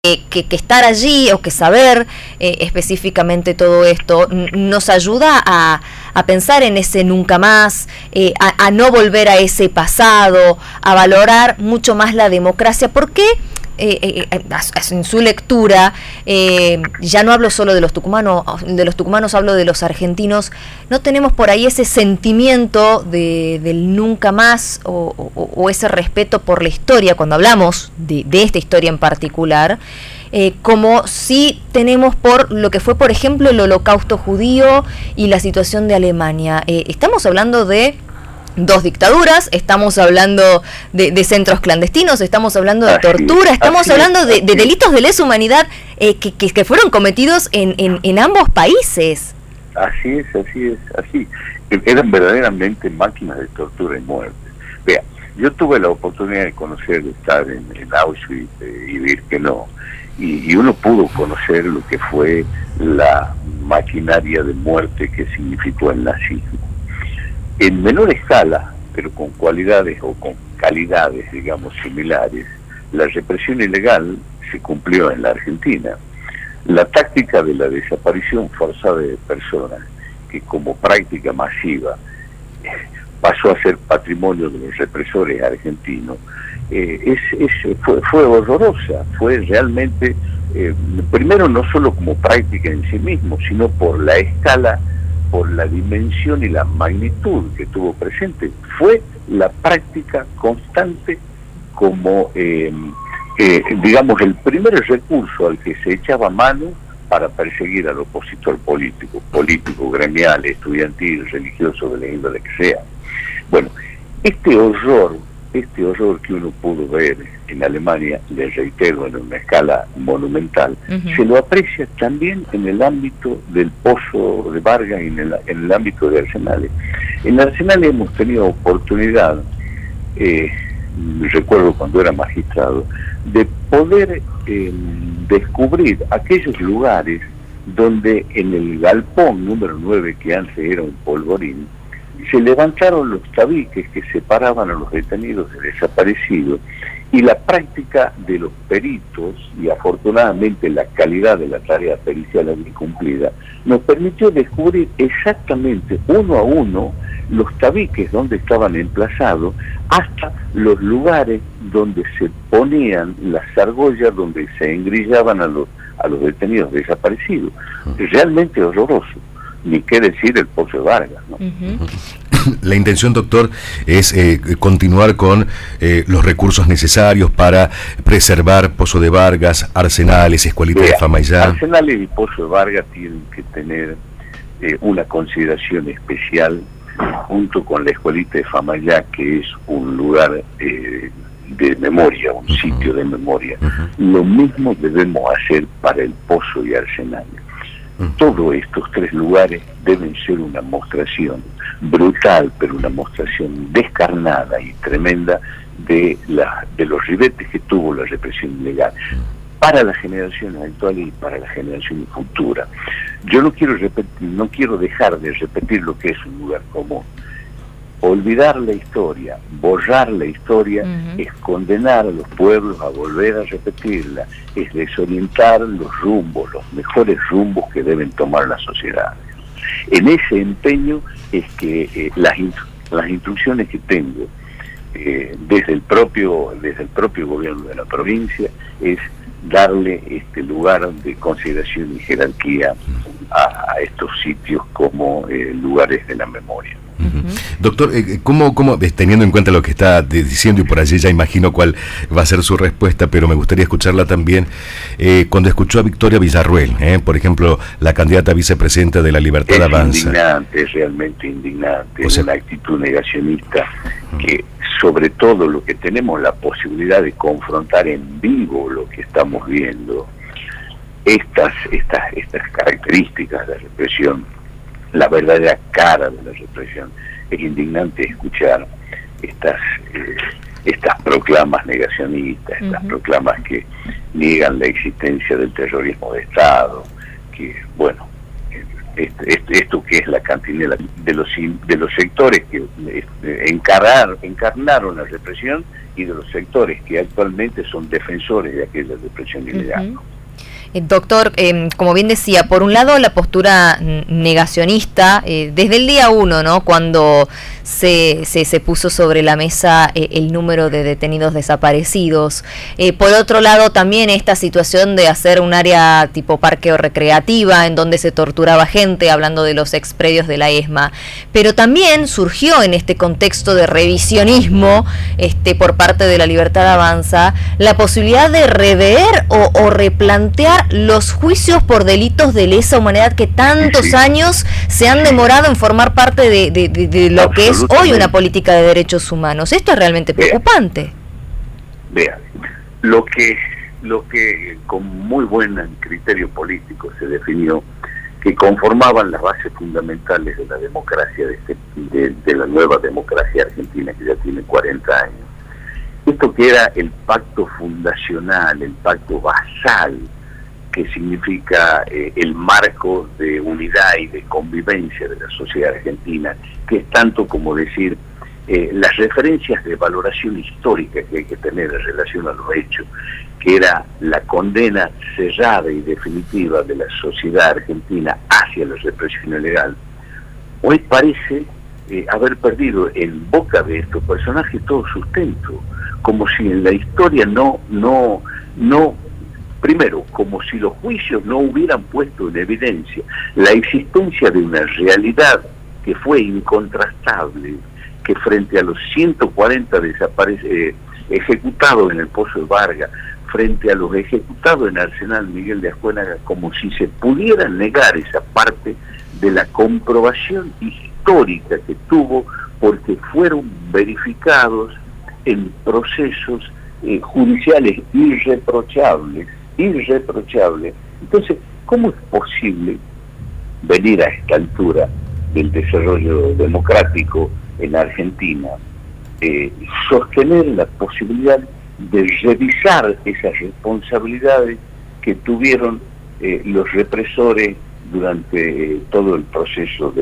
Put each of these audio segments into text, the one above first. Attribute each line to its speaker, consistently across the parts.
Speaker 1: que estar allí o que saber específicamente todo esto nos ayuda a pensar en ese nunca más, a no volver a ese pasado, a valorar mucho más la democracia, porque en su lectura, ya no hablo solo de los tucumanos, hablo de los argentinos, no tenemos por ahí ese sentimiento del nunca más o ese respeto por la historia, cuando hablamos de esta historia en particular, como si tenemos por lo que fue, por ejemplo, el Holocausto judío y la situación de Alemania. Estamos hablando de dos dictaduras, estamos hablando de centros clandestinos, estamos hablando de tortura, estamos hablando de delitos de lesa humanidad que fueron cometidos en ambos países.
Speaker 2: Así es. Eran verdaderamente máquinas de tortura y muerte. Vea, yo tuve la oportunidad de conocer, de estar en Auschwitz y Birkenau, y uno pudo conocer lo que fue la maquinaria de muerte que significó el nazismo. En menor escala, pero con cualidades o con calidades, digamos, similares, la represión ilegal se cumplió en la Argentina. La táctica de la desaparición forzada de personas, que como práctica masiva pasó a ser patrimonio de los represores argentinos, fue horrorosa, fue realmente, primero no solo como práctica en sí mismo, sino por la escala, por la dimensión y la magnitud que tuvo presente. Fue la práctica constante como, digamos, el primer recurso al que se echaba mano para perseguir al opositor político, gremial, estudiantil, religioso, de la índole que sea. Bueno, este horror que uno pudo ver en Alemania, les reitero, en una escala monumental, se lo aprecia también en el ámbito del Pozo de Vargas y en el ámbito de Arsenales. En Arsenales hemos tenido oportunidad, recuerdo cuando era magistrado, de poder descubrir aquellos lugares donde en el galpón número 9, que antes era un polvorín, se levantaron los tabiques que separaban a los detenidos de desaparecidos, y la práctica de los peritos, y afortunadamente la calidad de la tarea pericial allí cumplida, nos permitió descubrir exactamente uno a uno los tabiques donde estaban emplazados, hasta los lugares donde se ponían las argollas donde se engrillaban a los detenidos desaparecidos. Realmente horroroso. Ni qué decir el Pozo de Vargas, ¿no?
Speaker 3: La intención, doctor, es continuar con los recursos necesarios para preservar Pozo de Vargas, Arsenales, Escuelita de Famaillá.
Speaker 2: Arsenales y Pozo de Vargas tienen que tener una consideración especial, junto con la Escuelita de Famaillá, que es un lugar de memoria, un sitio de memoria. Lo mismo debemos hacer para el Pozo y Arsenales. Todos estos tres lugares deben ser una mostración brutal, pero una mostración descarnada y tremenda de los ribetes que tuvo la represión ilegal para las generaciones actuales y para las generaciones futuras. Yo no quiero dejar de repetir lo que es un lugar común. Olvidar la historia, borrar la historia, es condenar a los pueblos a volver a repetirla, es desorientar los rumbos, los mejores rumbos que deben tomar las sociedades. En ese empeño es que las instrucciones que tengo desde el propio gobierno de la provincia es darle este lugar de consideración y jerarquía a estos sitios como lugares de la memoria.
Speaker 3: Doctor, ¿cómo, teniendo en cuenta lo que está diciendo, y por allí ya imagino cuál va a ser su respuesta, pero me gustaría escucharla también, cuando escuchó a Victoria Villarruel, por ejemplo, la candidata a vicepresidenta de La Libertad Avanza?
Speaker 2: Es indignante, es realmente indignante, es una actitud negacionista que, sobre todo, lo que tenemos la posibilidad de confrontar en vivo lo que estamos viendo, estas características de represión, la verdadera cara de la represión. Es indignante escuchar estas proclamas negacionistas, estas proclamas que niegan la existencia del terrorismo de Estado, que, bueno, esto que es la cantinela de los sectores que encarnaron la represión y de los sectores que actualmente son defensores de aquella represión ilegal.
Speaker 1: Doctor, como bien decía, por un lado la postura negacionista, desde el día 1, ¿no?, cuando se puso sobre la mesa el número de detenidos desaparecidos. Por otro lado también esta situación de hacer un área tipo parque o recreativa en donde se torturaba gente, hablando de los expredios de la ESMA. Pero también surgió en este contexto de revisionismo por parte de la Libertad Avanza la posibilidad de rever o replantear los juicios por delitos de lesa humanidad que tantos años se han demorado en formar parte de lo que es hoy una política de derechos humanos. Esto es realmente preocupante.
Speaker 2: Vean, lo que con muy buen criterio político se definió que conformaban las bases fundamentales de la democracia, de la nueva democracia argentina que ya tiene 40 años. Esto que era el pacto fundacional, el pacto basal, que significa el marco de unidad y de convivencia de la sociedad argentina, que es tanto como decir las referencias de valoración histórica que hay que tener en relación a los hechos, que era la condena cerrada y definitiva de la sociedad argentina hacia la represión ilegal. Hoy parece haber perdido en boca de estos personajes todo sustento, como si en la historia primero, como si los juicios no hubieran puesto en evidencia la existencia de una realidad que fue incontrastable, que frente a los 140 ejecutados en el Pozo de Vargas, frente a los ejecutados en Arsenal Miguel de Ascuénaga, como si se pudiera negar esa parte de la comprobación histórica que tuvo, porque fueron verificados en procesos judiciales irreprochables. Entonces, ¿cómo es posible venir a esta altura del desarrollo democrático en Argentina, sostener la posibilidad de revisar esas responsabilidades que tuvieron los represores durante todo el proceso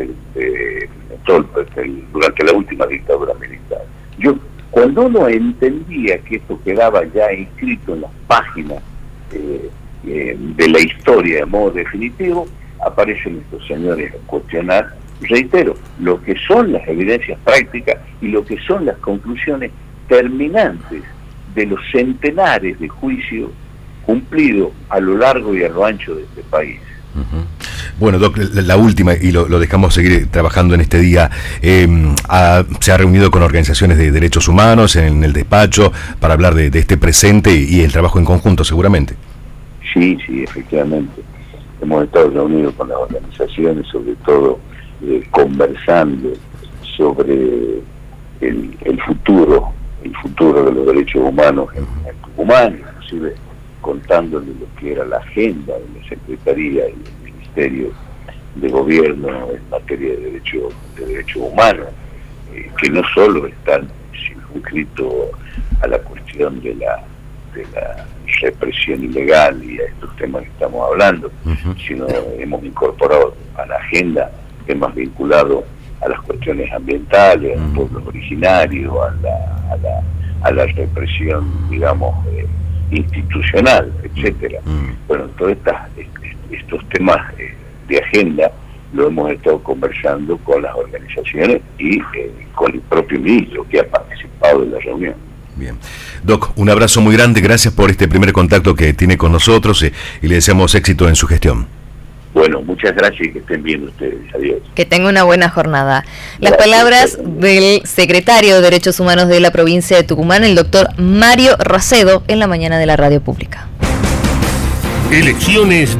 Speaker 2: durante la última dictadura militar? Cuando uno entendía que esto quedaba ya inscrito en las páginas de la historia de modo definitivo, aparecen estos señores a cuestionar, reitero, lo que son las evidencias prácticas y lo que son las conclusiones terminantes de los centenares de juicios cumplidos a lo largo y a lo ancho de este país.
Speaker 3: Bueno, Doc, la última, y lo dejamos seguir trabajando en este día, se ha reunido con organizaciones de derechos humanos en el despacho para hablar de este presente y el trabajo en conjunto, seguramente. Sí,
Speaker 2: efectivamente. Hemos estado reunidos con las organizaciones, sobre todo conversando sobre el futuro de los derechos humanos en Tucumán, inclusive contándole lo que era la agenda de la Secretaría y del Ministerio de Gobierno en materia de derechos humanos, que no solo están circunscritos a la cuestión de la represión ilegal y a estos temas que estamos hablando, sino hemos incorporado a la agenda temas vinculados a las cuestiones ambientales, a los pueblos originarios, a la represión, digamos, institucional, etcétera. Bueno, todos estos temas de agenda lo hemos estado conversando con las organizaciones y con el propio ministro que ha participado de la reunión.
Speaker 3: Bien. Doc, un abrazo muy grande, gracias por este primer contacto que tiene con nosotros y le deseamos éxito en su gestión.
Speaker 2: Bueno, muchas gracias y que estén bien ustedes. Adiós.
Speaker 1: Que tenga una buena jornada. Las palabras del secretario de Derechos Humanos de la provincia de Tucumán, el doctor Mario Racedo, en la mañana de la radio pública.
Speaker 4: Elecciones